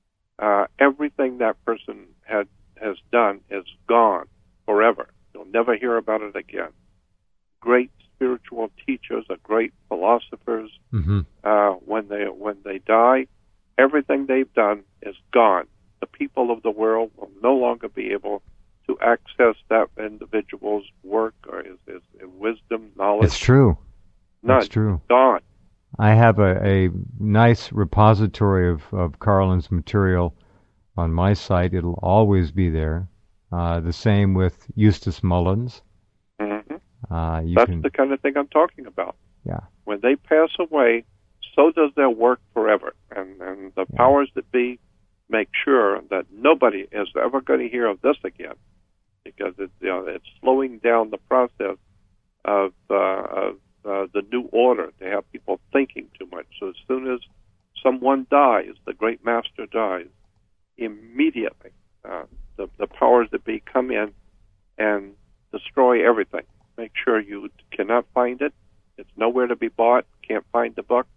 uh, everything that person had has done is gone forever. You'll never hear about it again. Great spiritual teachers or great philosophers, mm-hmm. uh, when they when they die, everything they've done is gone. The people of the world will no longer be able to access that individual's work or his, his, his wisdom, knowledge. It's true. None. It's true. Gone. I have a, a nice repository of, of Carlin's material on my site. It'll always be there. Uh, the same with Eustace Mullins. Mm-hmm. Uh, you That's can, the kind of thing I'm talking about. Yeah. When they pass away, so does their work forever. And, and the yeah. powers that be make sure that nobody is ever going to hear of this again, because it's, you know, it's slowing down the process of, uh, of uh, the new order to have people thinking too much. So as soon as someone dies, the great master dies, immediately uh, the, the powers that be come in and destroy everything. Make sure you cannot find it. It's nowhere to be bought. Can't find the book.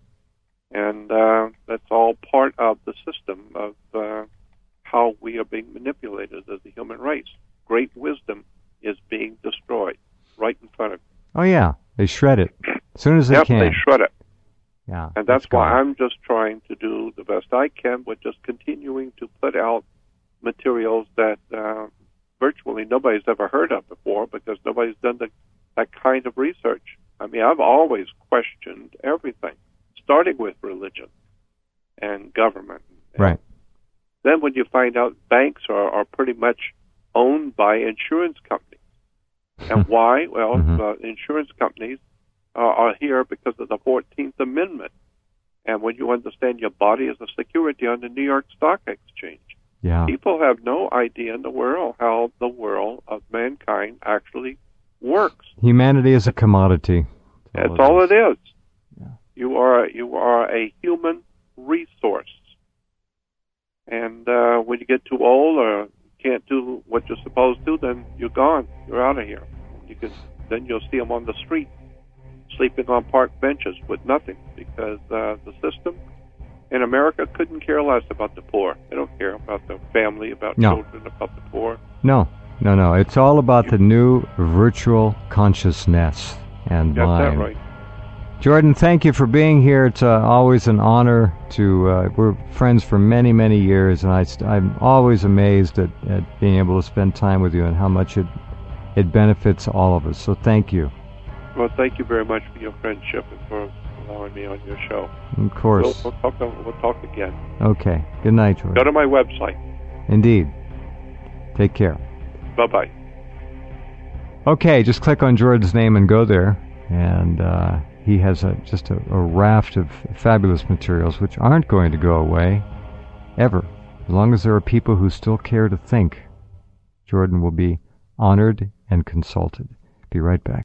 And uh, that's all part of the system of uh, how we are being manipulated as a human race. Great wisdom is being destroyed right in front of you. Oh, yeah. They shred it as soon as they yep, can. they shred it. Yeah, and that's why gone. I'm just trying to do the best I can with just continuing to put out materials that uh, virtually nobody's ever heard of before, because nobody's done the, that kind of research. I mean, I've always questioned everything, starting with religion and government. And right. then when you find out banks are, are pretty much owned by insurance companies. And why? Well, mm-hmm. uh, insurance companies uh, are here because of the fourteenth Amendment. And when you understand your body is a security on the New York Stock Exchange, yeah. people have no idea in the world how the world of mankind actually works. Humanity is a commodity. That's all it is. All it is. Yeah. You are you are a human resource. And uh, when you get too old or can't do what you're supposed to, then you're gone. You're out of here. You can then you'll see them on the street, sleeping on park benches with nothing, because uh, the system in America couldn't care less about the poor. They don't care about the family, about no. children, about the poor. No, no, no. It's all about the new virtual consciousness and Got mind. that right. Jordan, thank you for being here. It's uh, always an honor to, uh, we're friends for many, many years, and I st- I'm always amazed at, at being able to spend time with you and how much it, it benefits all of us. So thank you. Well, thank you very much for your friendship and for allowing me on your show. Of course. We'll, we'll, talk, we'll talk again. Okay. Good night, Jordan. Go to my website. Indeed. Take care. Bye-bye. Okay, just click on Jordan's name and go there, and uh, he has a, just a, a raft of fabulous materials which aren't going to go away, ever. As long as there are people who still care to think, Jordan will be honored and consulted. Be right back.